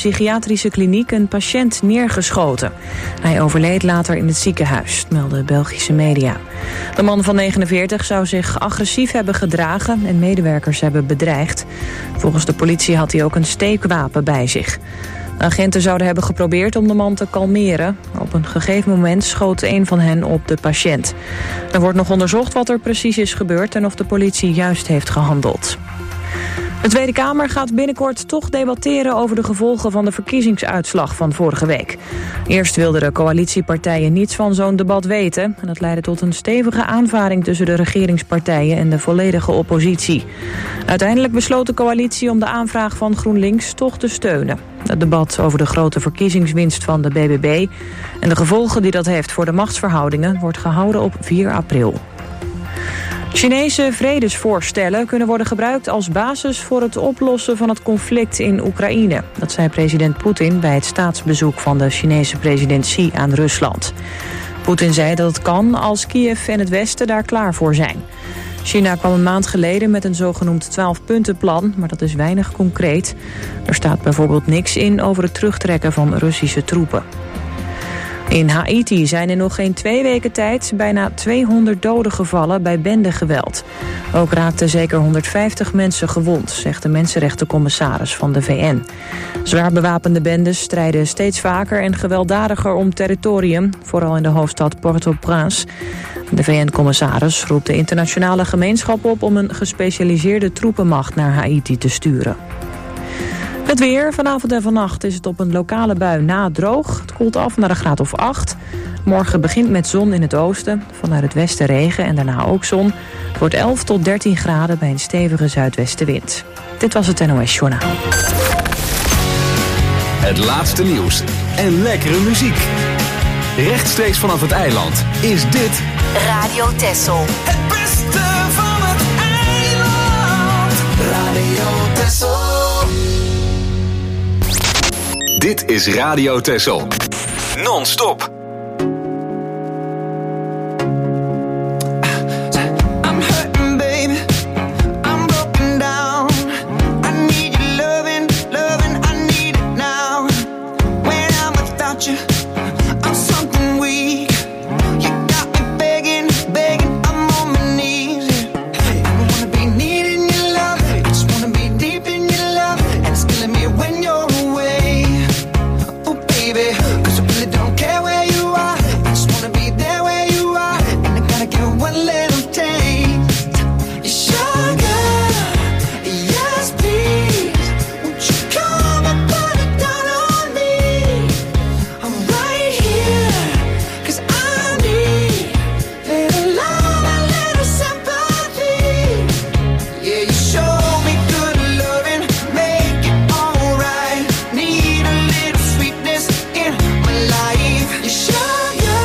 psychiatrische kliniek een patiënt neergeschoten. Hij overleed later in het ziekenhuis, melden Belgische media. De man van 49 zou zich agressief hebben gedragen en medewerkers hebben bedreigd. Volgens de politie had hij ook een steekwapen bij zich. De agenten zouden hebben geprobeerd om de man te kalmeren. Op een gegeven moment schoot een van hen op de patiënt. Er wordt nog onderzocht wat er precies is gebeurd en of de politie juist heeft gehandeld. De Tweede Kamer gaat binnenkort toch debatteren over de gevolgen van de verkiezingsuitslag van vorige week. Eerst wilden de coalitiepartijen niets van zo'n debat weten en dat leidde tot een stevige aanvaring tussen de regeringspartijen en de volledige oppositie. Uiteindelijk besloot de coalitie om de aanvraag van GroenLinks toch te steunen. Het debat over de grote verkiezingswinst van de BBB en de gevolgen die dat heeft voor de machtsverhoudingen wordt gehouden op 4 april. Chinese vredesvoorstellen kunnen worden gebruikt als basis voor het oplossen van het conflict in Oekraïne. Dat zei president Poetin bij het staatsbezoek van de Chinese president Xi aan Rusland. Poetin zei dat het kan als Kiev en het Westen daar klaar voor zijn. China kwam een maand geleden met een zogenoemd 12-puntenplan, maar dat is weinig concreet. Er staat bijvoorbeeld niks in over het terugtrekken van Russische troepen. In Haiti zijn in nog geen 2 weken tijd bijna 200 doden gevallen bij bendegeweld. Ook raakten zeker 150 mensen gewond, zegt de mensenrechtencommissaris van de VN. Zwaar bewapende bendes strijden steeds vaker en gewelddadiger om territorium, vooral in de hoofdstad Port-au-Prince. De VN-commissaris roept de internationale gemeenschap op om een gespecialiseerde troepenmacht naar Haiti te sturen. Het weer. Vanavond en vannacht is het op een lokale bui na droog. Het koelt af naar een graad of 8. Morgen begint met zon in het oosten. Vanuit het westen regen en daarna ook zon. Het wordt 11 tot 13 graden bij een stevige zuidwestenwind. Dit was het NOS Journaal. Het laatste nieuws en lekkere muziek. Rechtstreeks vanaf het eiland is dit Radio Texel. Het beste van het eiland. Radio Texel. Dit is Radio Texel. Non-stop. I'm hurting, baby. I'm broken down. I need your loving, I need it now. When I'm without you, I'm something weak. You got me begging, I'm on my knees. I don't wanna be needing your love. I just wanna be deep in your love. And it's killing me when you're away. Baby, 'cause I really don't care where you are. I just wanna be there where you are. And I gotta give one little taste. Sugar, yes please. Won't you come and put it down on me? I'm right here, 'cause I need little love and little sympathy. Yeah, you show me good loving, make it alright. Need a little sweetness in my life. You sugar,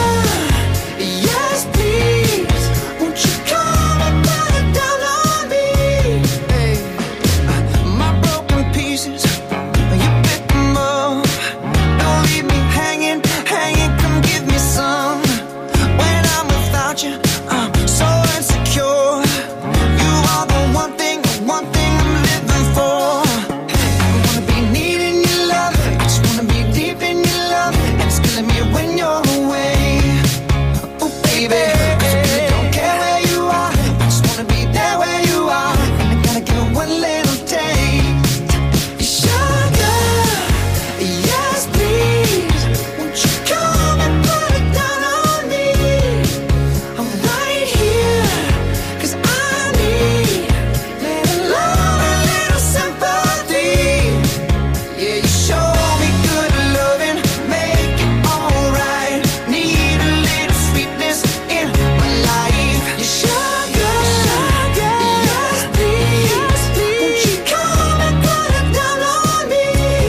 yes please. Won't you come and put it down on me? Hey, my broken pieces, you pick them up. Don't leave me hanging, come give me some. When I'm without you, I'm so insecure. You are the one thing I'm living for. I wanna be needing your love, I just wanna be deep in your love. And it's killing me when you're away. Oh baby, 'cause I really don't care where you are. I just wanna be there where you are. And I gotta give one little taste. Sugar, yes please. Won't you come and put it down on me? I'm right here, 'cause I need little love and little sympathy. Yeah, you show me good loving, make it alright. Need a little sweetness in my life. You sugar, yes please. Won't you come and put it down on me?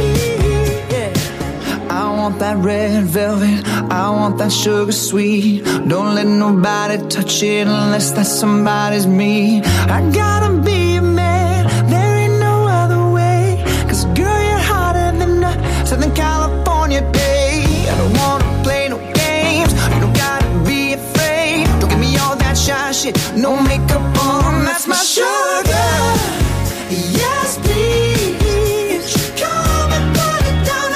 Yeah. I want that red velvet, I want that sugar sweet. Don't let nobody touch it unless that somebody's me. I gotta be a man, there ain't no other way. 'Cause girl, you're hotter than a Southern California day. I don't wanna play no games, you don't gotta be afraid. Don't give me all that shy shit, no makeup on, that's my sugar. Yes please, come and put it down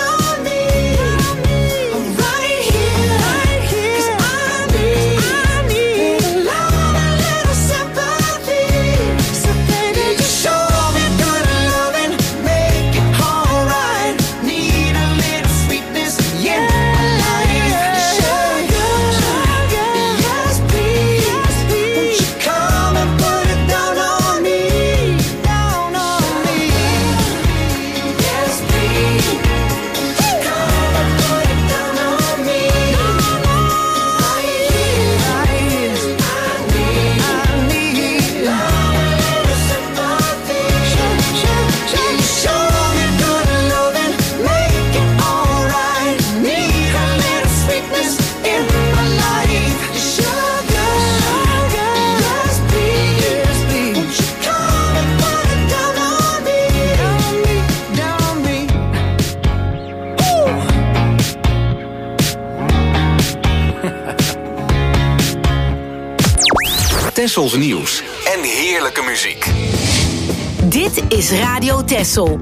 Tessels nieuws en heerlijke muziek. Dit is Radio Tessel.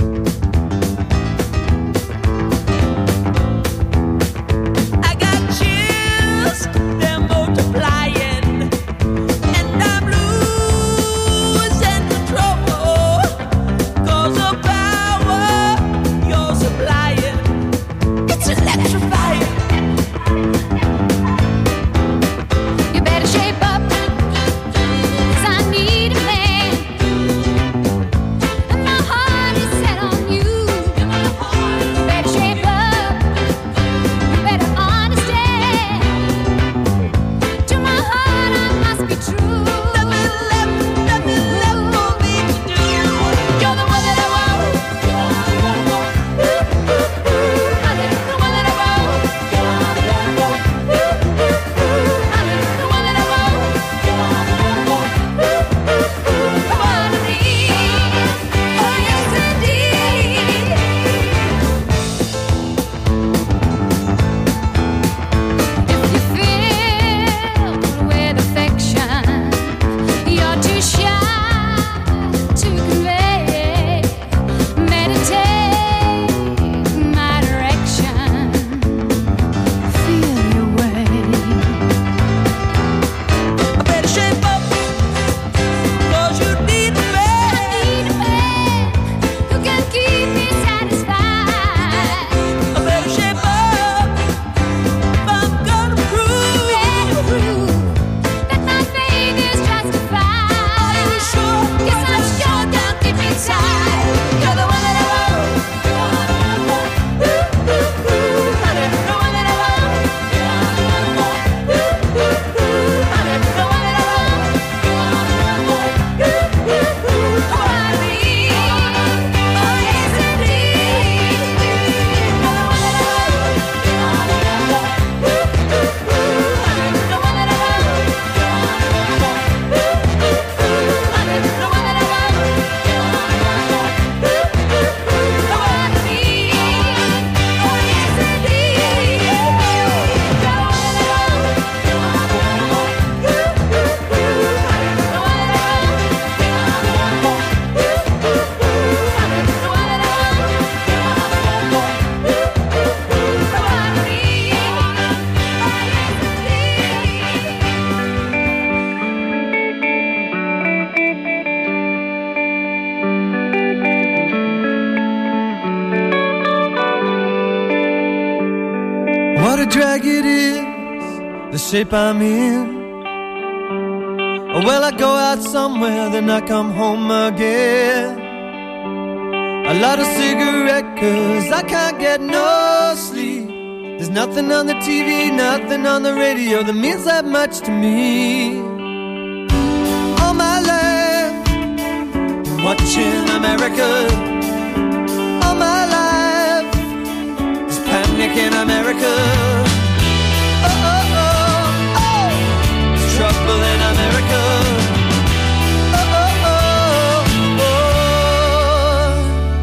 What a drag it is, the shape I'm in. Well, I go out somewhere, then I come home again. A lot of cigarette, 'cause I can't get no sleep. There's nothing on the TV, nothing on the radio that means that much to me. All my life, watching America. All my life, there's panic in America. Oh, oh, oh, oh, there's trouble in America. Oh, oh, oh, oh.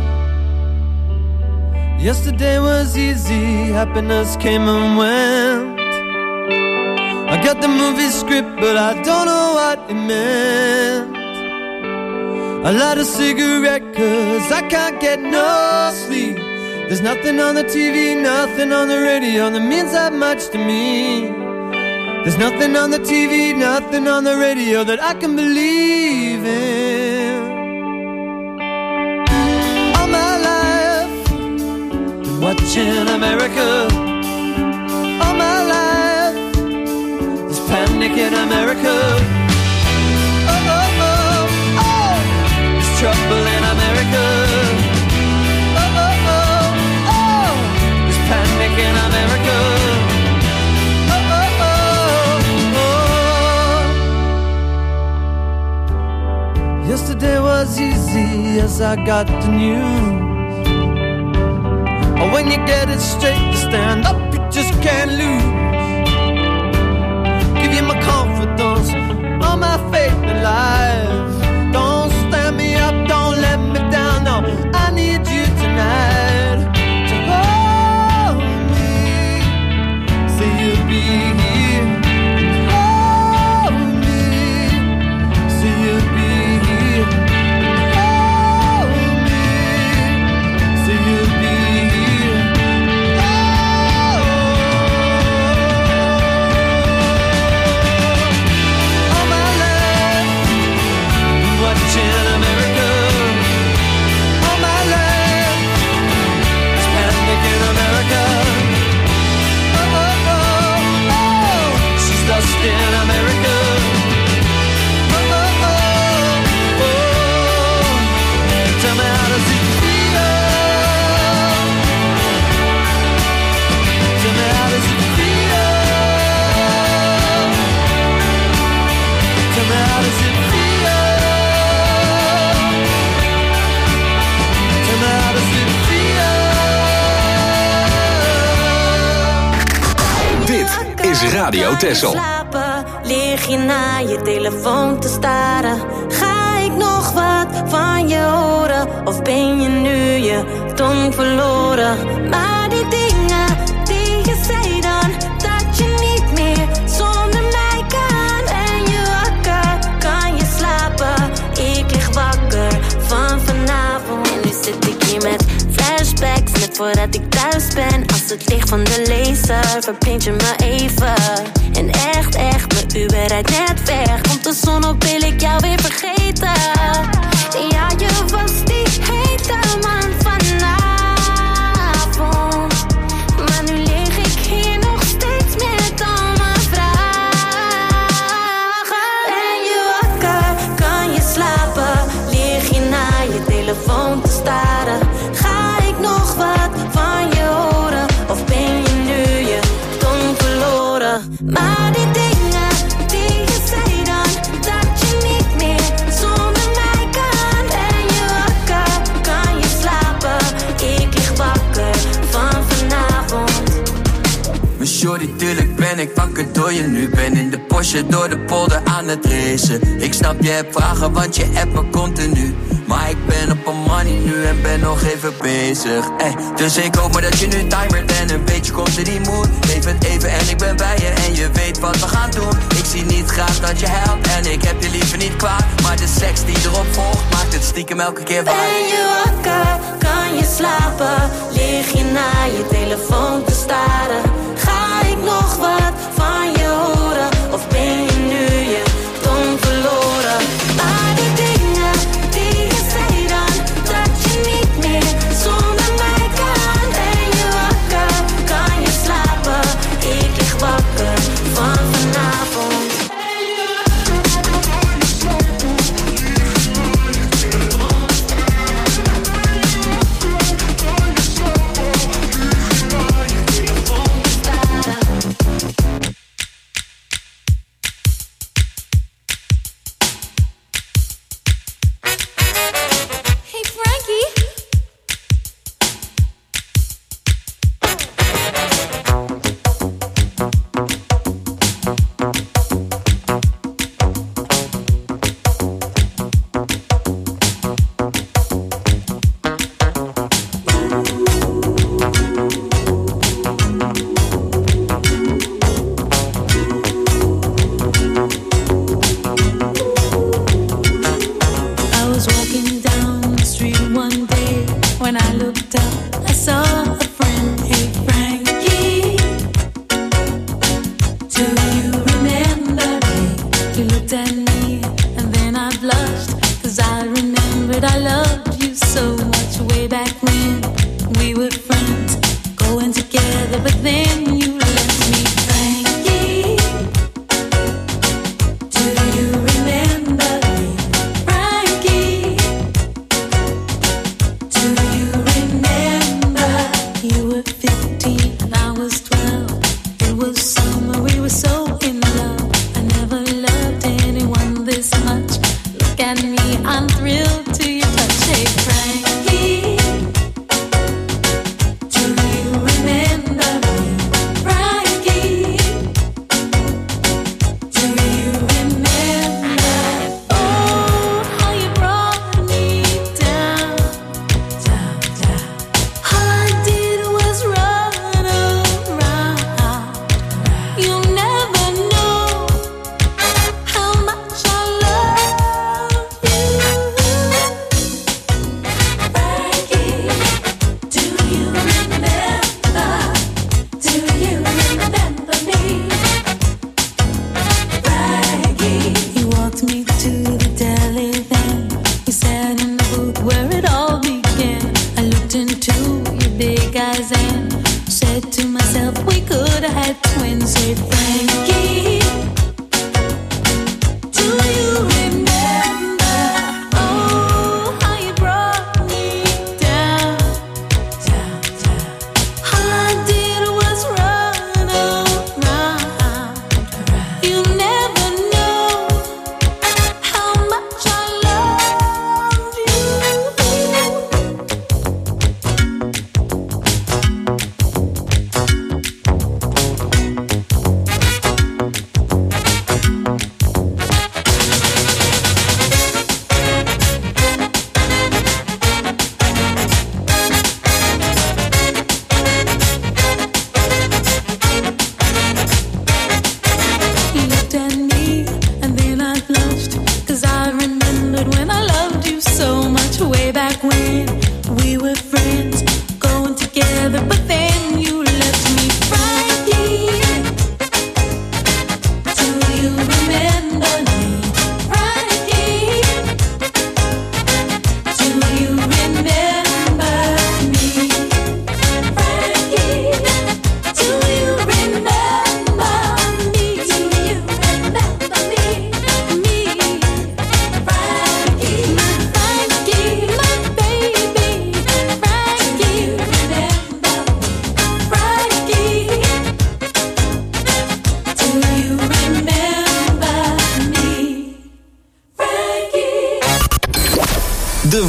Yesterday was easy, happiness came and went. I got the movie script, but I don't know what it meant. I light a cigarette, 'cause I can't get no sleep. There's nothing on the TV, nothing on the radio that means that much to me. There's nothing on the TV, nothing on the radio that I can believe in. All my life, been watching America. All my life, there's panic in America. Oh, oh, oh, oh, there's trouble in America. Oh, oh, oh, oh, there's panic in America. Oh, oh, oh, oh. Yesterday was easy as I got the news. Oh, when you get it straight, you stand up, you just can't lose. Give you my confidence, all my faith in life. Don't stand me up, don't let me down, no, I need you tonight to hold me, say you'll be here, hold me, is Radio Texel. Slapen, lig je naar je telefoon te staren. Ga ik nog wat van je horen? Of ben je nu je tong verloren? Maar die dingen die je zei dan, dat je niet meer zonder mij kan. En je wakker, kan je slapen? Ik lig wakker van vanavond. En nu zit ik hier met flashbacks, net voordat ik thuis ben. Als het licht van de laser verblind je me even. En echt, mijn Uber rijdt net weg. Komt de zon op, wil ik jou weer vergeten. Ja, je was die hete man vanavond. Maar nu lig ik hier nog steeds met al mijn vragen. Ben je wakker, kan je slapen? Lig je naar je telefoon te staren? Ga ik nog wat van je horen? Of ben je nu je tong verloren? Maar die dingen die je zei dan, dat je niet meer zonder mij kan. En je wakker, kan je slapen? Ik lig wakker van vanavond. Mijn shorty, tuurlijk ben ik wakker door je nu. Ben in de Porsche door de polder aan het racen. Ik snap je hebt vragen, want je appt me continu. Maar ik ben op een money nu en ben nog even bezig. Dus ik hoop maar dat je nu timert en een beetje komt in die mood. Leef het even en ik ben bij je en je weet wat we gaan doen. Ik zie niet graag dat je helpt en ik heb je liever niet kwaad. Maar de seks die erop volgt maakt het stiekem elke keer waar. Ben je wakker, kan je slapen? Lig je naar je telefoon te staren? Ga ik nog wat van je horen? Of ben je nu je tong verloren? Maar die dingen die je zei dan, dat je niet meer zonder mij kan. Ben je wakker, kan je slapen? Ik lig wakker van vanavond.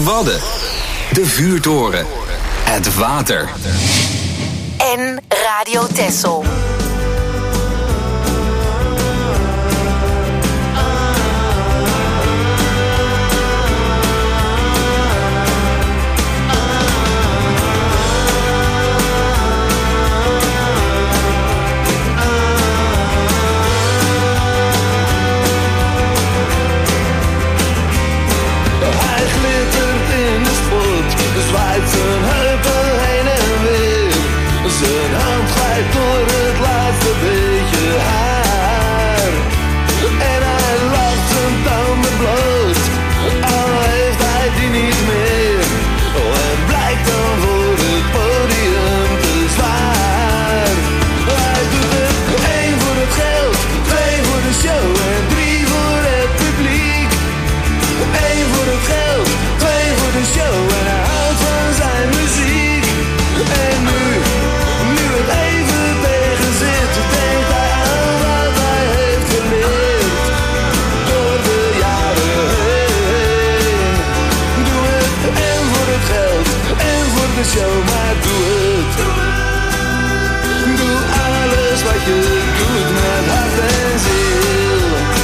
Wadden, de vuurtoren, het water. En Radio Texel. Zwaait zijn heupen heen en weer. Zijn hand glijdt door het laatste beetje haar. En hij lacht zijn tanden bloot, al heeft hij die niet meer. En blijkt dan voor het podium te zwaar. Hij doet het 1 voor het geld, 2 voor de show en 3 voor het publiek. 1 voor het geld, 2 voor de show en hij houdt van zijn muziek. En nu het even tegen zit, denkt hij aan wat hij heeft geleerd door de jaren heen. Doe het en voor het geld en voor de show, maar doe het. Doe alles wat je doet met hart en ziel.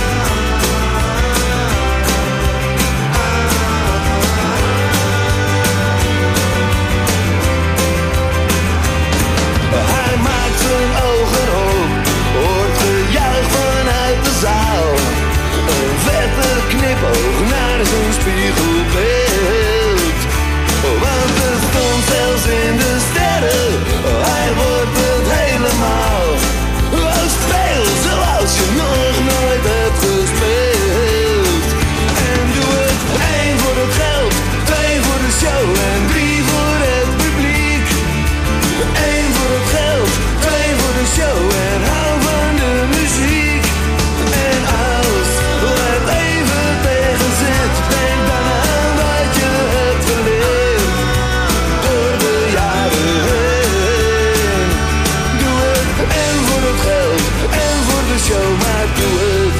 Hij maakt zijn ogen op, hoort gejuich vanuit de zaal. Een vette knipoog naar zijn spiegelbeeld. Want het stond zelfs in de sterren, hij wordt het helemaal. Speel zoals je nog nooit hebt gespeeld. En doe het 1 voor het geld, 2 voor de show en 3 voor het publiek. 1 voor het geld, 2 voor de show en hou van de muziek. En als het even tegen zit, denk dan aan wat je hebt geleerd door de jaren heen. Doe het en voor het geld en voor de show, maar doe het.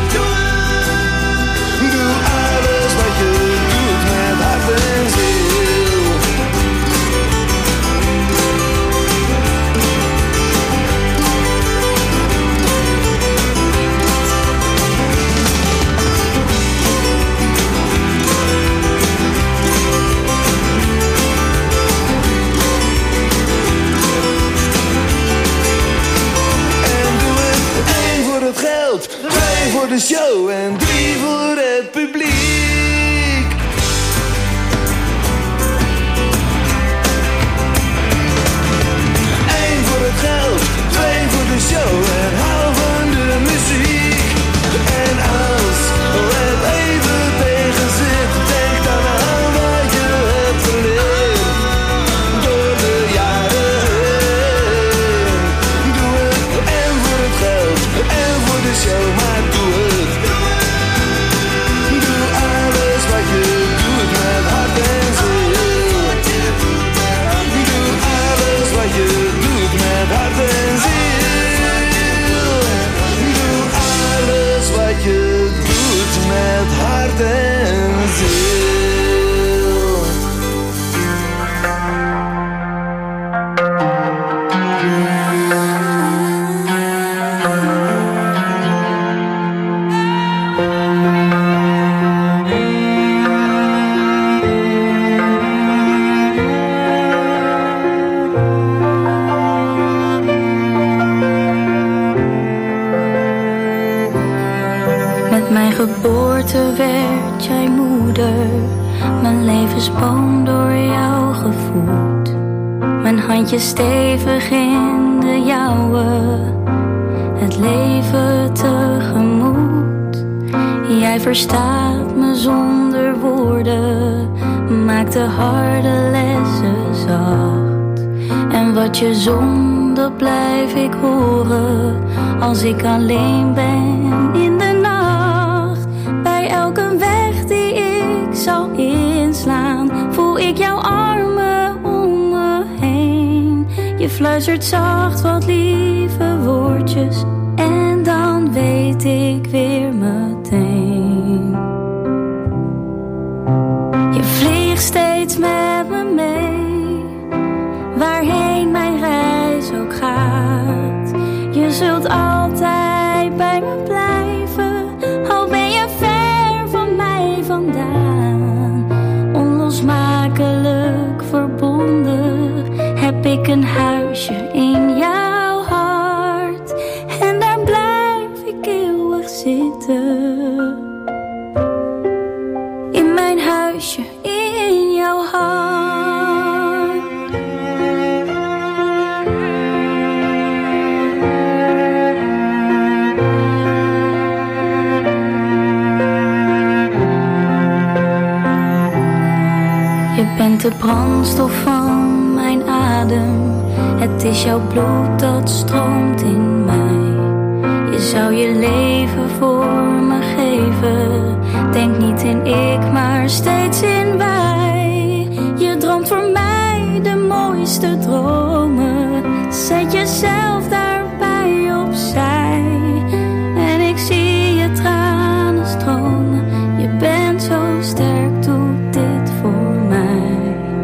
Doe alles wat je doet met hart en ziel. En doe het 1 voor het geld, 2 voor de show en 3 voor het publiek. 1 voor het geld, 2 voor de show en hou van de muziek. En als het even tegen zit, denk dan aan wat je hebt geleerd door de jaren heen. Doe het en voor het geld en voor de show, maar doe het. Doe alles wat je doet met hart en ziel. Doe alles wat je doet met hart en ziel. Doe alles wat je doet met hart en ziel. Met mijn geboorte werd jij moeder. Mijn levensboom door jou gevoed. Mijn handje stevig in de jouwe. Het leven tegemoet. Jij verstaat me zonder woorden. Maakt de harde lessen zacht. En wat je zong, dat blijf ik horen. Als ik alleen ben in de nacht. Bij elke weg die ik zal inslaan, voel ik jouw armen om me heen. Je fluistert zacht wat lieve woordjes. En dan weet ik weer meteen. Je vliegt steeds zult altijd bij me blijven, al ben je ver van mij vandaan. Onlosmakelijk verbonden heb ik een huisje in jouw hart. En daar blijf ik eeuwig zitten. In mijn huisje in jouw hart. Je bent de brandstof van mijn adem. Het is jouw bloed dat stroomt in mij. Je zou je leven voor me geven. Denk niet in ik, maar steeds in wij. Je droomt voor mij de mooiste dromen. Zet jezelf daarbij opzij. En ik zie je tranen stromen. Je bent zo sterk, doe dit voor mij.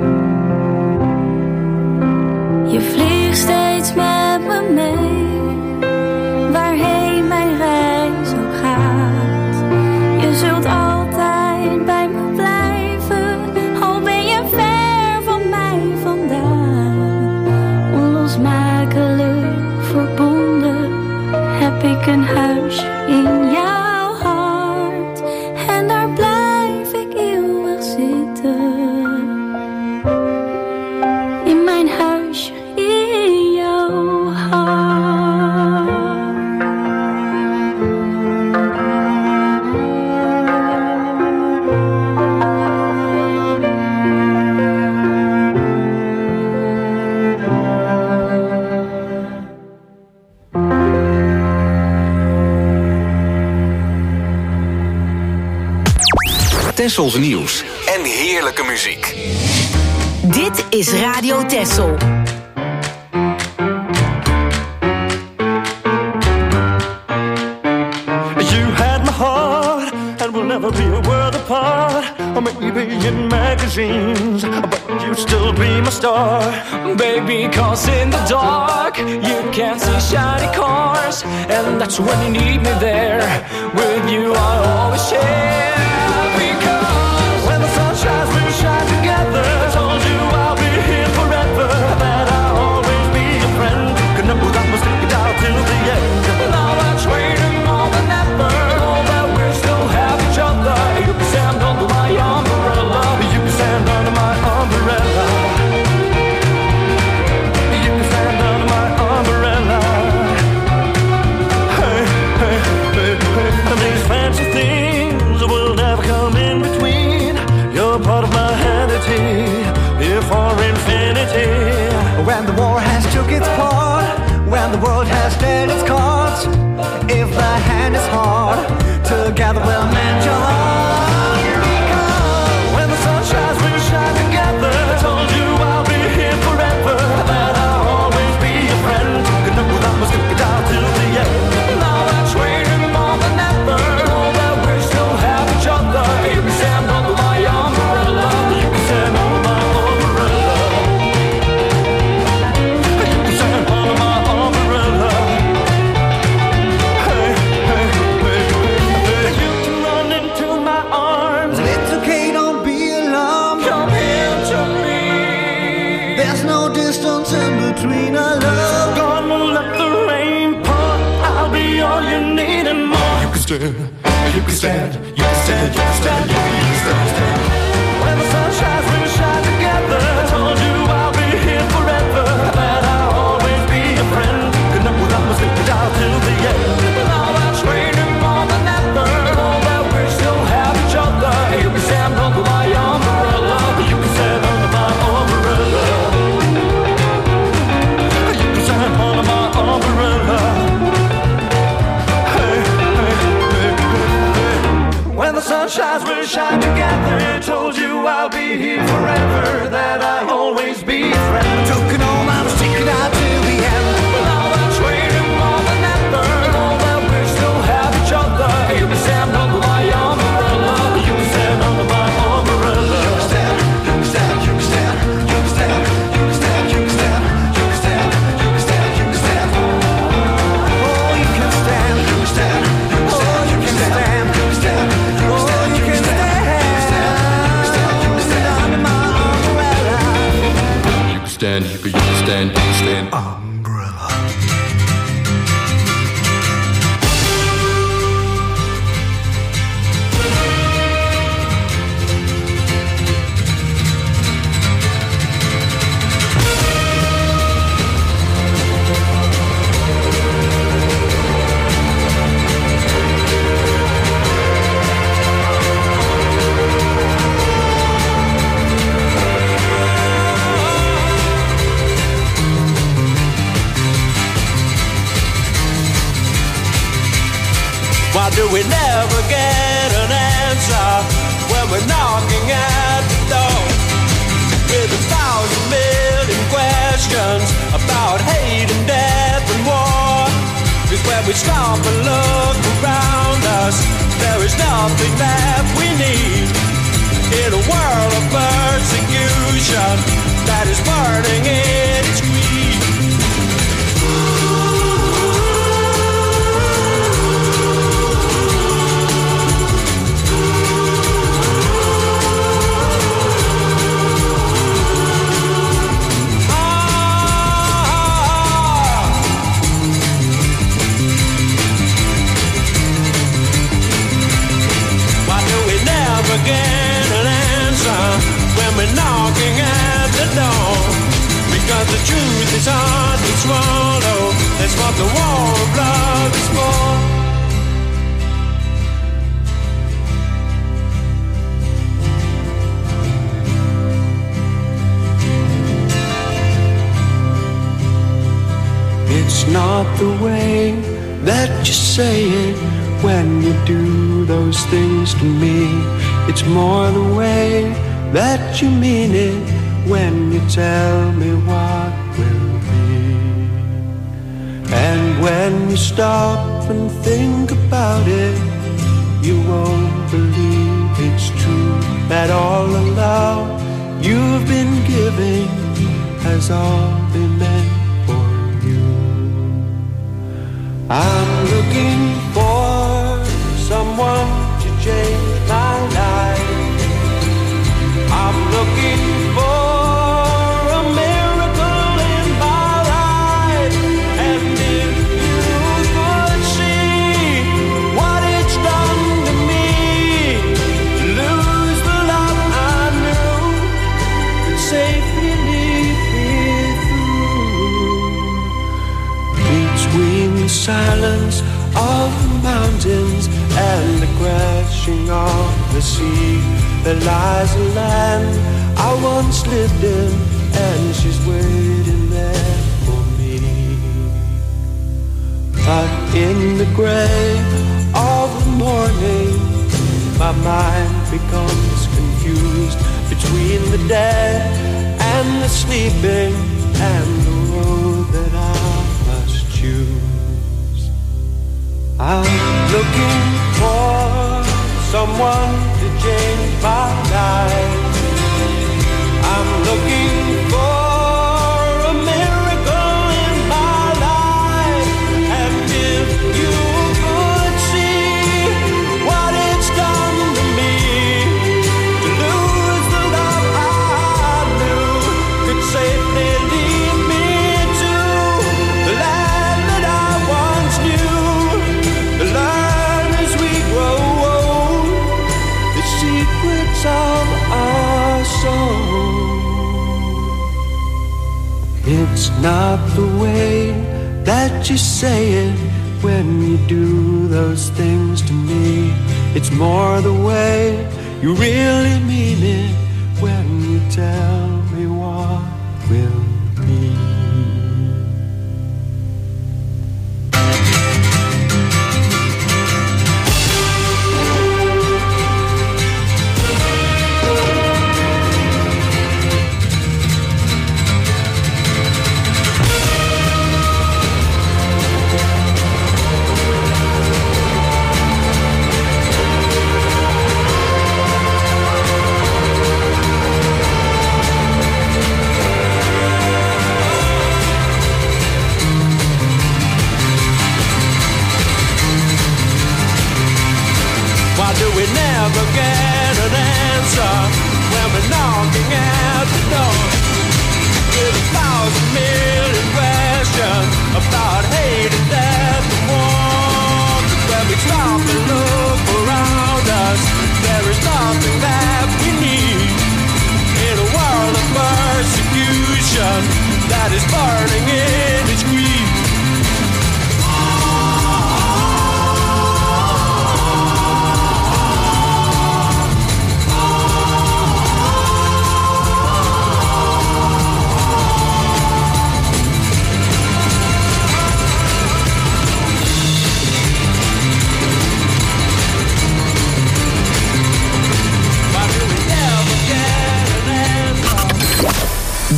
Je vliegt steeds met me mee. Waarheen mijn reis ook gaat. Je zult altijd bij me blijven. Al ben je ver van mij vandaan. Onlosmakelijk verbonden heb ik een huisje in jouw hart. En daar blijf ik eeuwig zitten. In mijn huisje in jouw hart. Tessels nieuws en heerlijke muziek. Dit is Radio Tessel. You had my heart, and we'll never be a world apart. Or maybe in magazines, but you'd still be my star. Baby, 'cause in the dark you can't see shiny cars, and that's when you need me there. With you I always share. Because when the sun shines, we shine together. I told you I'll be here forever, that I'll always be your friend. Gonna move that must stick it out till the end. now I'm waiting more than ever. Know that we still have each other. You can stand under my umbrella. You can stand under my umbrella. You can stand under my umbrella. Hey, hey, hey, hey. And these fancy things will never come in between. You're part of my vanity, here for infinity. When the war has took its part, when the world has dealt its cards, if the hand is hard, together we'll mend your heart. When the sun shines, we'll shine together. I told you I'll be here forever, that I'll always be your friend. Gonna move that must stick it out till the end. now I'm waiting more than ever. Know that we still have each other. You can stand under my umbrella. You can stand under my umbrella. You can stand under my umbrella. Hey, hey, hey, hey. You can run into my arms. It's okay, don't be alarmed. Come here to me. There's no distance in between our love. Gonna let the rain pour. I'll be all you need and more. You can stand, you can stand, you can stand, you can stand, you can stand. When the sun shines, we'll shine together. I told you I'll be here forever, that I'll always be your friend. Gonna move that must stick it out till the end. now I'm waiting more than ever. Know that we still have each other. You can stand under my umbrella. You can stand under my umbrella. You can stand under my umbrella. Hey, hey, hey, hey. When the sun shines, we'll shine together. stand, you could stand, umbrella. Why do we never get an answer when we're knocking at the door? With 1,000 million questions about hate and death and war. 'Cause when we stop and look around us, there is nothing that we need. In a world of persecution that is burning in its greed. Get an answer when we're knocking at the door. Because the truth is hard to swallow. That's what the war of love is for. It's not the way that you say it when you do those things to me. It's more the way that you mean it when you tell me what will be. And when you stop and think about it, you won't believe it's true that all the love you've been giving has all been meant for you. I'm looking for someone to change my life. I'm looking for a miracle in my life. And if you could see what it's done to me, lose the love I knew could safely lead me through. Between the silence of the mountains and the crashing of the sea, there lies a land I once lived in, and she's waiting there for me. But in the gray of the morning, my mind becomes confused between the dead and the sleeping, and the road that I must choose. I'm looking for someone to change my life. I'm looking for a miracle in my life. And if you could see what it's done to me, to lose the love I knew could safely lead me to the land that I once knew. To learn as we grow old the secrets of our soul. It's not the way that you say it when you do those things to me. It's more the way you really mean it when you tell me what will be.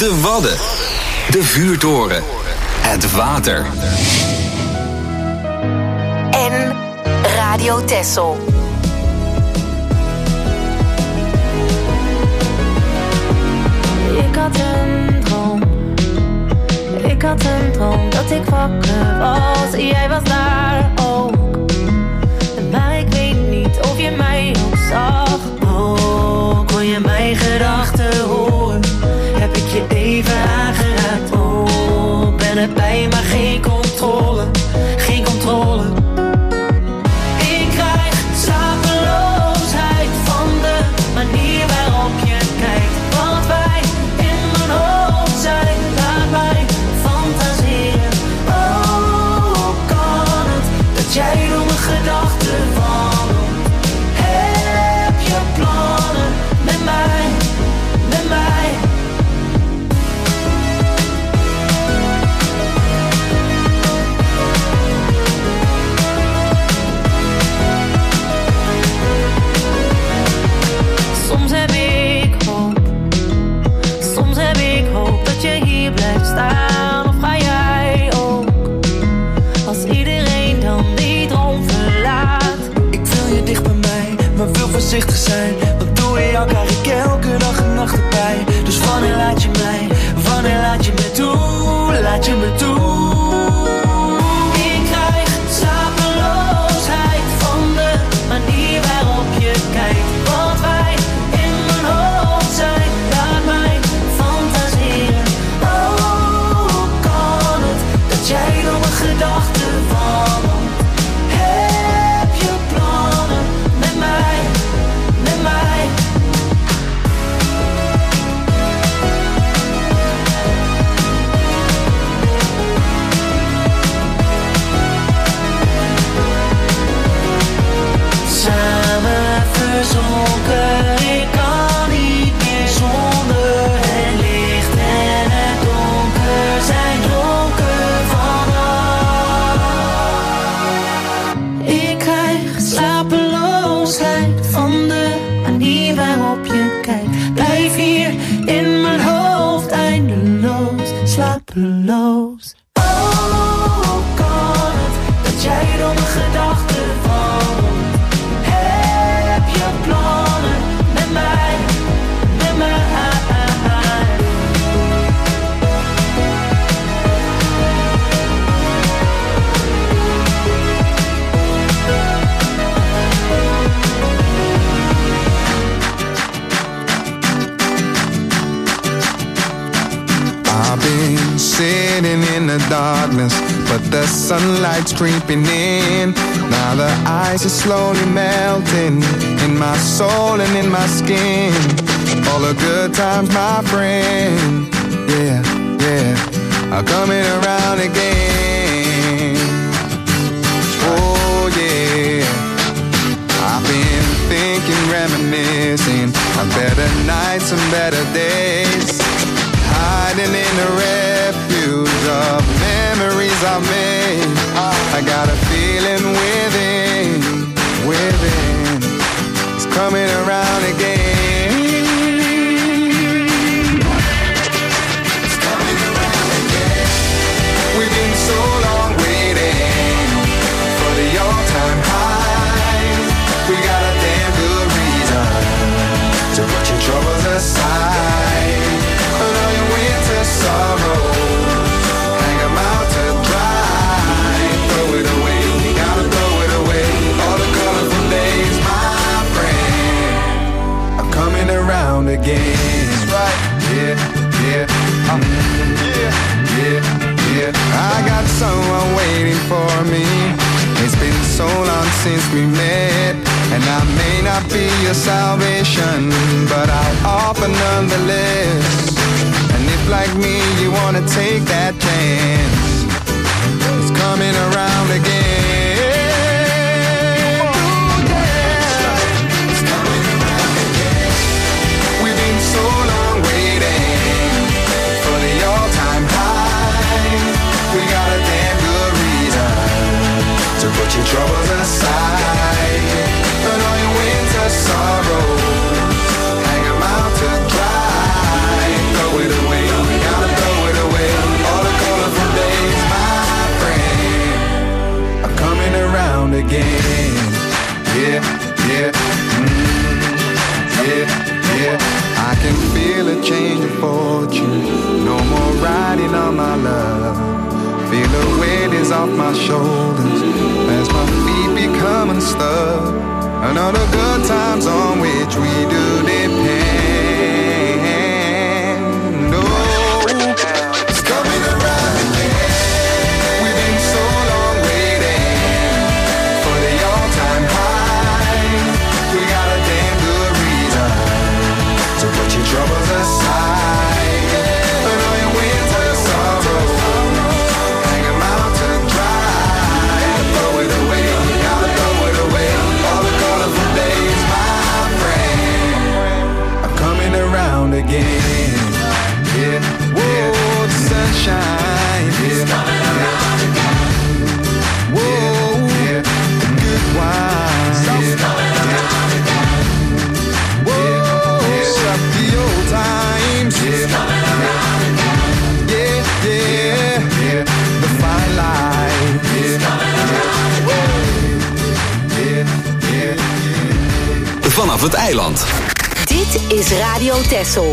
De Wadden. De vuurtoren. Het water. En Radio Texel. Ik had een droom dat ik wakker was en jij was daar ook. Maar ik weet niet of je mij ook zag. Oh, kon je mijn gedachten horen? Heb ik je even aangeraakt? Oh, ben erbij maar geen controle, geen controle. Ik krijg slapeloosheid van de manier waarop je kijkt. Wat wij in mijn hoofd zijn, laat mij fantaseren. Oh, hoe kan het dat jij door mijn gedachten wandelt? Heb je plannen met mij, met mij? Soms heb ik hoop dat je hier blijft staan. Of ga jij ook, als iedereen dan die droom verlaat? Ik wil je dicht bij mij, maar wil voorzichtig zijn. Want doe je elkaar ik elke dag en nacht erbij. Dus wanneer laat je mij, wanneer laat je me toe, laat je me toe. Ik krijg slapeloosheid van de manier waarop je kijkt. Wat wij in mijn hoofd zijn, laat mij fantaseren. Oh, hoe kan het dat jij door mijn gedachten wandelt? Heb je plannen met mij, met mij? Samen verzonken, ik kan niet meer zonder. Het licht en het donker zijn dronken vanaf. Ik krijg slapeloosheid van de manier waarop je kijkt. Blijf hier in mijn hoofd eindeloos slapeloos. Oh, hoe kan het dat jij door mijn gedachten wandelt? Heb je plannen met mij, met mij? I've been sitting in the darkness, but the sunlight's creeping in. Now the ice is slowly melting in my soul and in my skin. All the good times, my friend, yeah, yeah, are coming around again. Oh yeah, I've been thinking, reminiscing of better nights and better days. Hiding in the refuge of memories I've made. I got a feeling within, it's coming around again. It's coming around again. We've been so long waiting for the all-time high. We got a damn good reason to put your troubles aside. All your winter sorrows, hang them out to dry. Throw it away, you gotta throw it away. All the colorful days, my friend, are coming around again. That's right, yeah, yeah, yeah, yeah. I got someone waiting for me. It's been so long since we met, and I may not be your salvation, but I'll offer nonetheless. Like me, you wanna take that chance. It's coming around again. Ooh, yeah. It's coming around again. We've been so long waiting for the all-time high. We got a damn good reason to put your troubles aside. And all your winter sorrows, hang them out to dry. Throw it away. Feel the weight is off my shoulders as my feet become unstuck. And all the good times on which we do depend. Oh, it's coming around again. We've been so long waiting for the all-time high. We got a damn good reason to put your troubles aside. And all your winter sorrows, hang 'em out to dry. Throw it away, gotta throw it away. All the colorful days, my friend, are coming around again. Yeah, whoa, the sunshine, yeah, coming around again. Whoa, yeah, the good wine, yeah, coming around again. Whoa, stop the old times, yeah, coming around again. Yeah, yeah, yeah, the fine line, yeah, coming around again. Yeah, yeah, yeah. Vanaf het eiland. Dit is Radio Texel.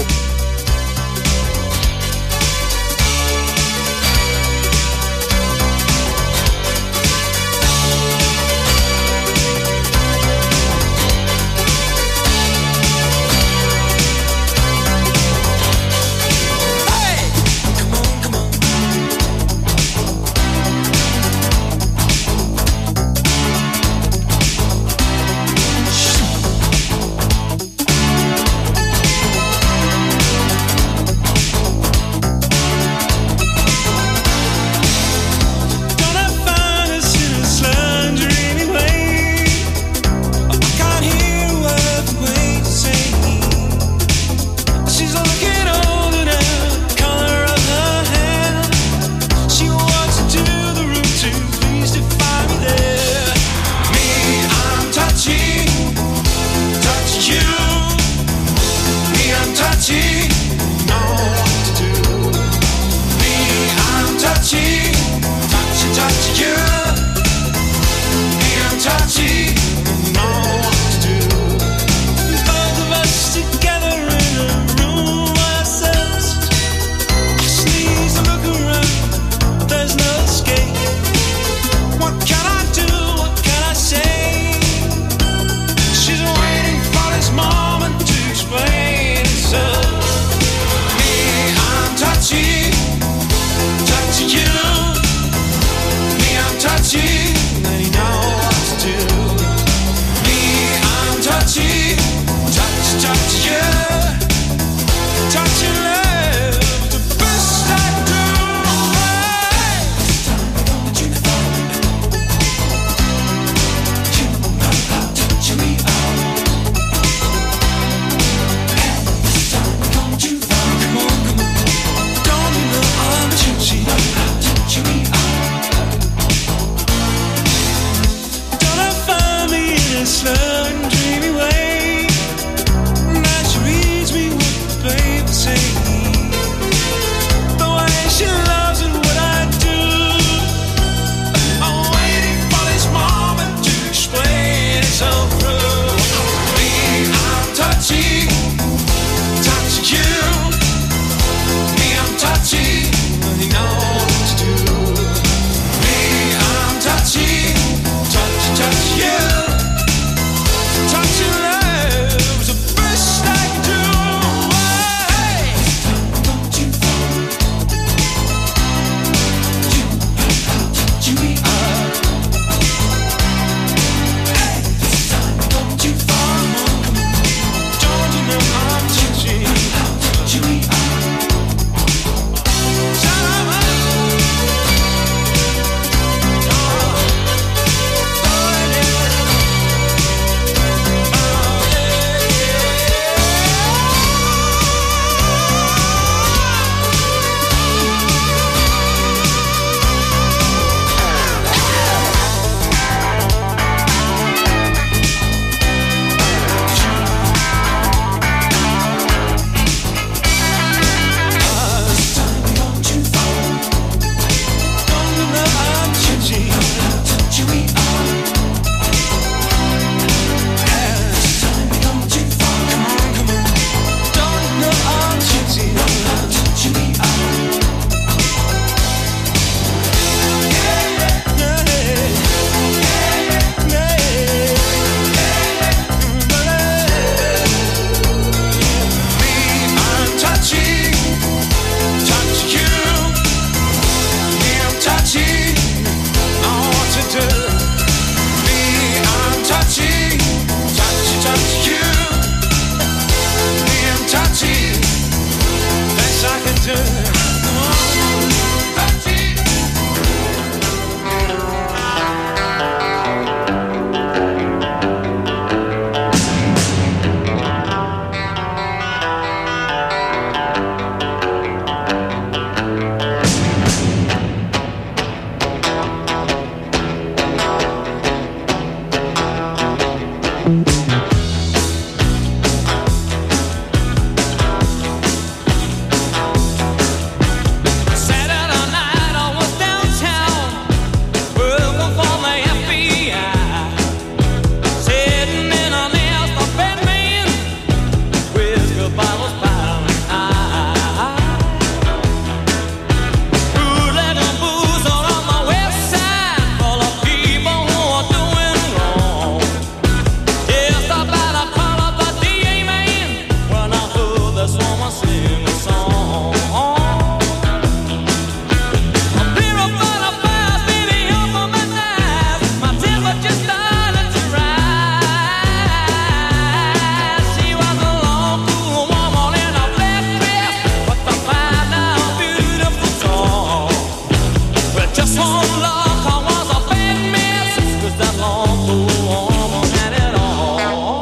just one look, I was a bad mess. 'Cause that long blue woman had it all.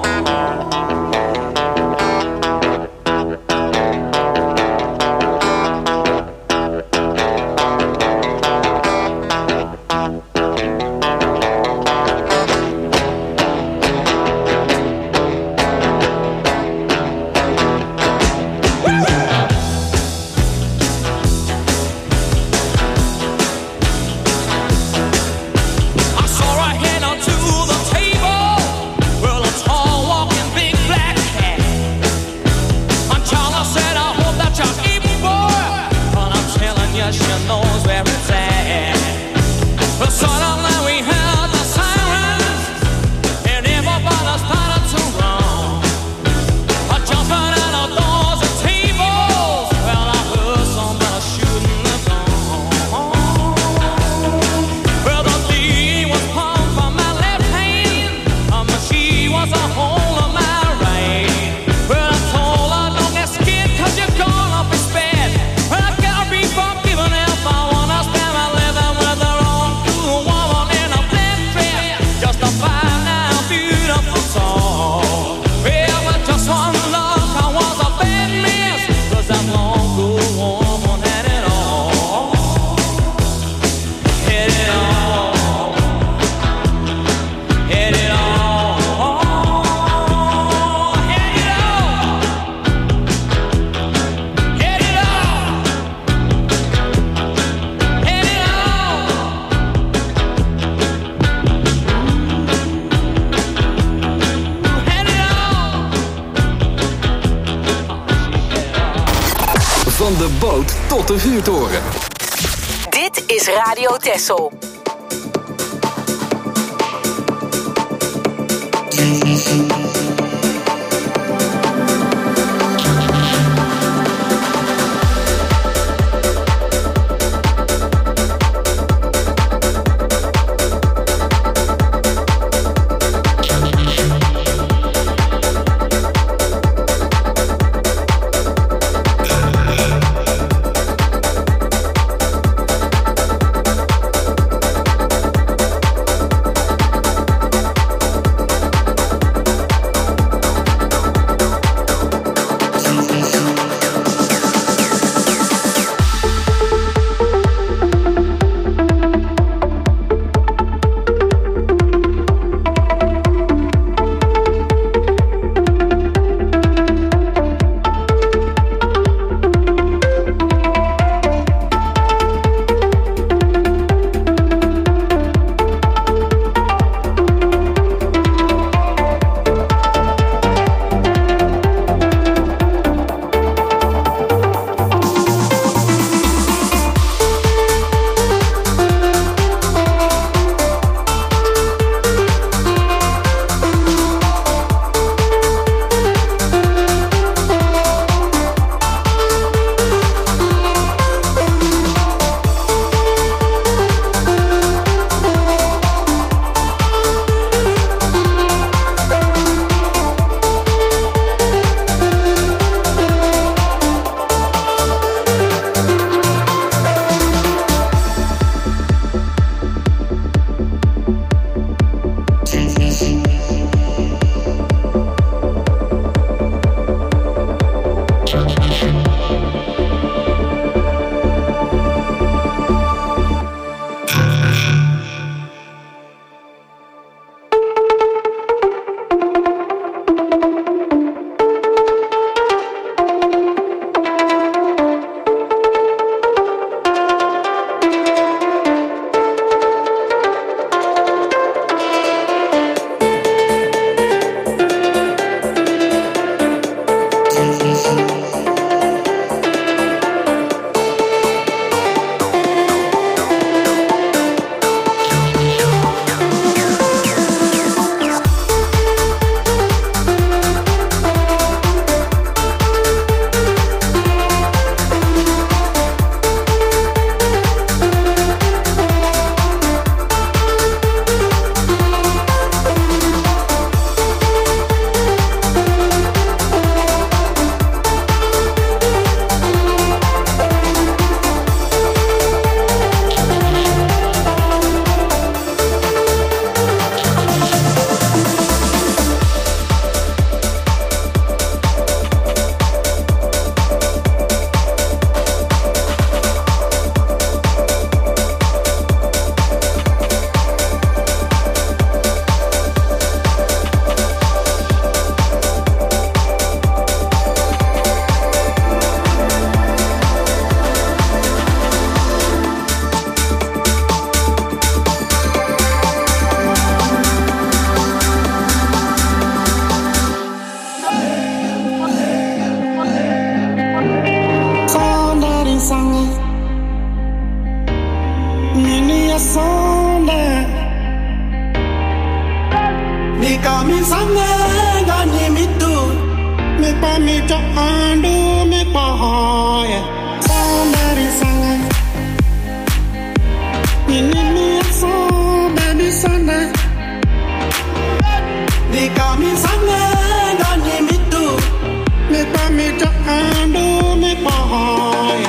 Van de boot tot de vuurtoren. Dit is Radio Texel. sonda Ni kami sanga gani mitu Me pa mi to andu me pa hoya Somebody sanga Ni so baby sonda Ni kami sanga gani mitu Me pa mi to andu me pa hoya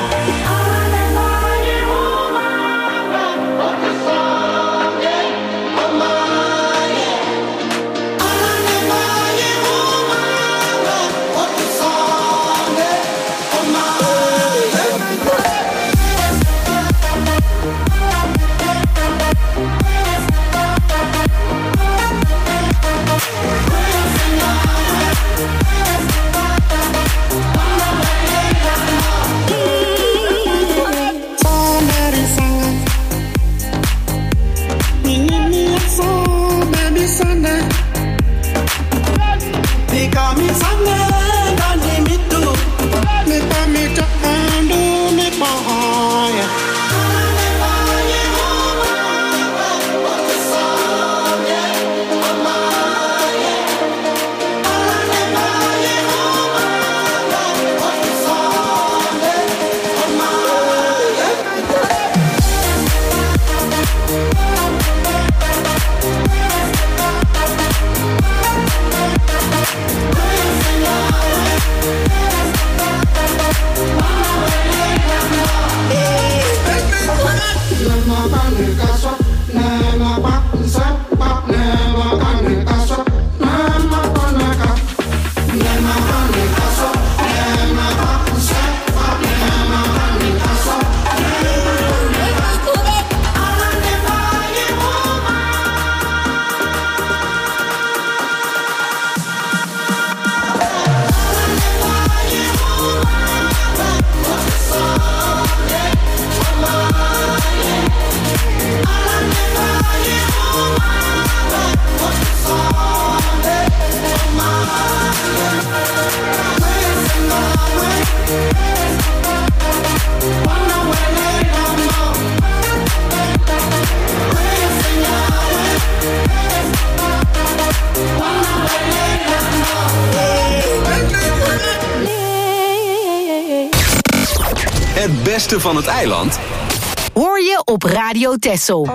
Het beste van het eiland hoor je op Radio Texel.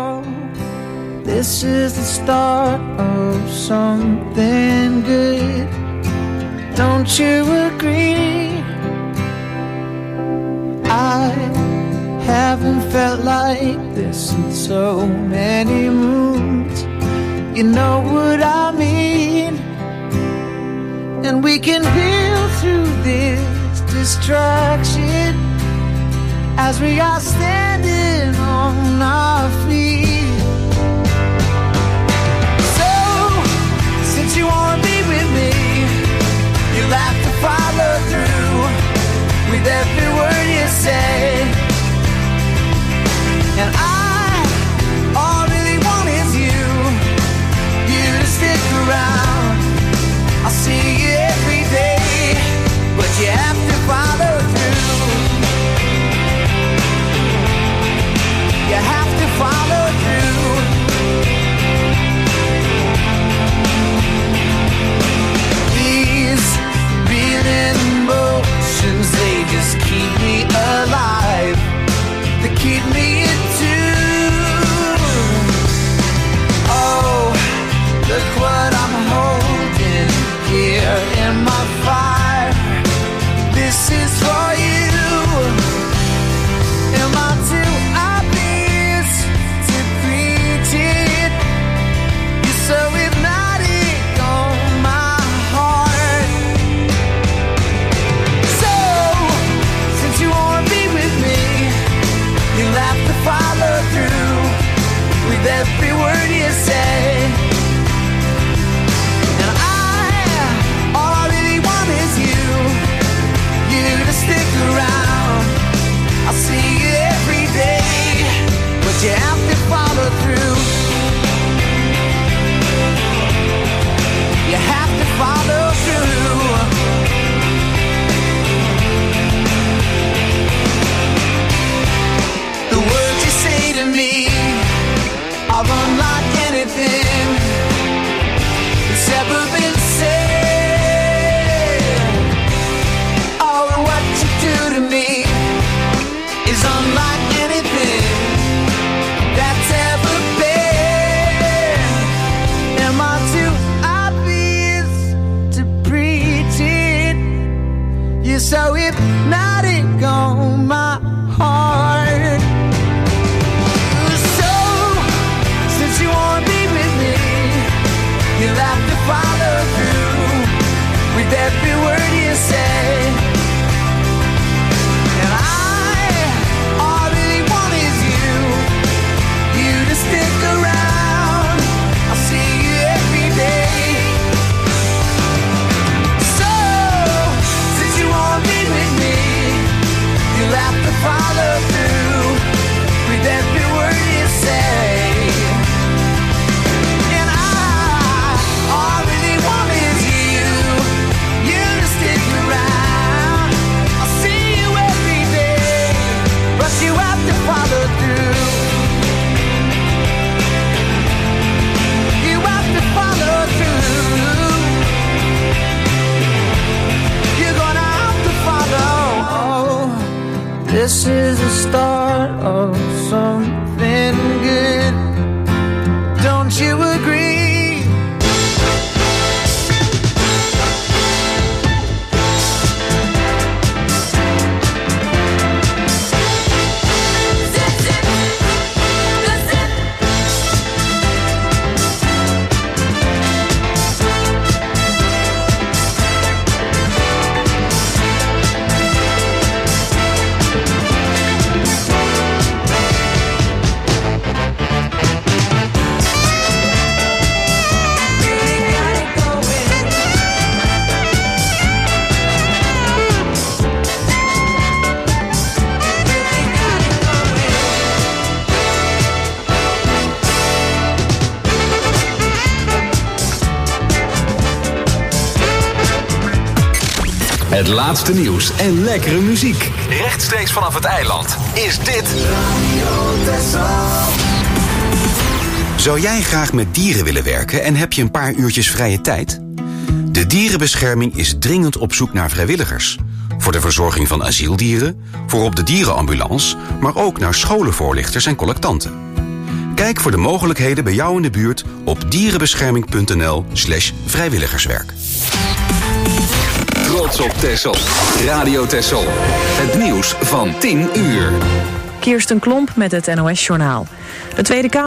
This is the start of something good. Don't you agree? I haven't felt like this in so many moons. You know what I mean? And we can build through this distraction as we are standing on our feet. So, since you wanna be with me, you'll have to follow through with every word you say. And all I really want is you to stick around. I'll see you every day, but you have to follow through. You have to follow through. These beating emotions, they just keep me alive. They keep me in tune. Oh, look what I'm holding here in my fire. This is for you. Am I too obvious to preach it? You're so hypnotic on my heart. So, since you wanna be with me, you'll have to follow through with every word you say. And all I really want is you to stick around. I'll see you every day, but you have to follow through. You have to follow through. The words you say to me are unlike anything that's ever been said. Oh, and what you do to me is unlike anything that's ever been. Am I too obvious to preach it? You're so hypnotic on my heart. So, since you wanna be with me, you'll have to follow through with every word you say. And all I really want is you to stick around. I'll see you every day. So, since you wanna be with me, you'll have to follow through with every word you say. And all I really want is you to stick around. I'll see you every day, but you have to follow through. You have to follow through. You're gonna have to follow. This is the start of something good. Don't you agree? Het laatste nieuws en lekkere muziek. Rechtstreeks vanaf het eiland is dit Zou jij graag met dieren willen werken en heb je een paar uurtjes vrije tijd? De dierenbescherming is dringend op zoek naar vrijwilligers. Voor de verzorging van asieldieren, voor op de dierenambulance, maar ook naar scholenvoorlichters en collectanten. Kijk voor de mogelijkheden bij jou in de buurt op dierenbescherming.nl/vrijwilligerswerk. Trots op Texel. Radio Texel. Het nieuws van 10 uur. Kirsten Klomp met het NOS-journaal. De Tweede Kamer